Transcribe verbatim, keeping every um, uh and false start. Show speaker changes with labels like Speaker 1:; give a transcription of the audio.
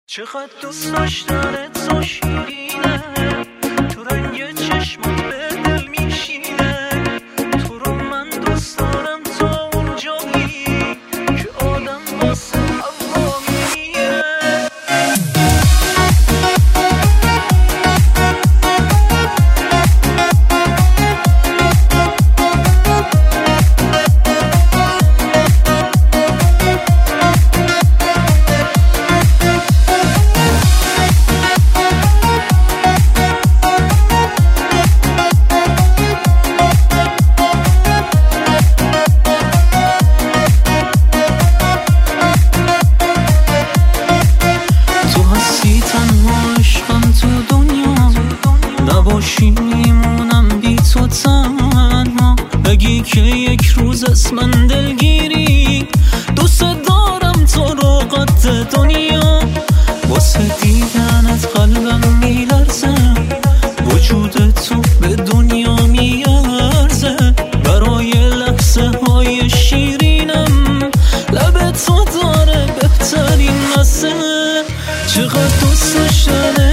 Speaker 1: چقدر دوست داشتن تو شیرینه، تو رنگ چشمات به دل میشینه. تو رو من دوست دارم تا اون جایی که آدم واسه هوا میمیره. نباشی میمونم بی تو تنها، بگی که یک روز از من دلگیری. دوست دارم تو رو قد دنیا، واسه دیدنت قلبم میلرزه، وجود تو به دنیا میارزه. برای لحظه های شیرینم لب تو داره بهترین مزه. چقدر دوست داشتنه